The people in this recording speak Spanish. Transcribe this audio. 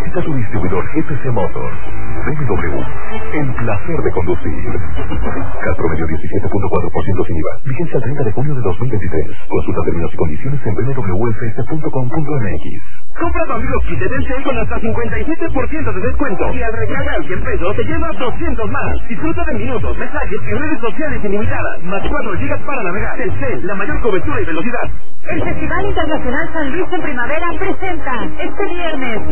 Visita tu distribuidor GPC Motors. BMW, el placer de conducir. CAT promedio 17.4% sin IVA. Vigencia al 30 de junio de 2023. Consulta términos y condiciones en www.fs.com.mx. Compra tu amigo kit de Telcel con hasta 57% de descuento. Y al recargar 100 pesos te llevas 200 más. Disfruta de minutos, mensajes y redes sociales ilimitadas. Más 4 gigas para navegar. Telcel, la mayor cobertura y velocidad. El Festival Internacional San Luis en Primavera presenta este viernes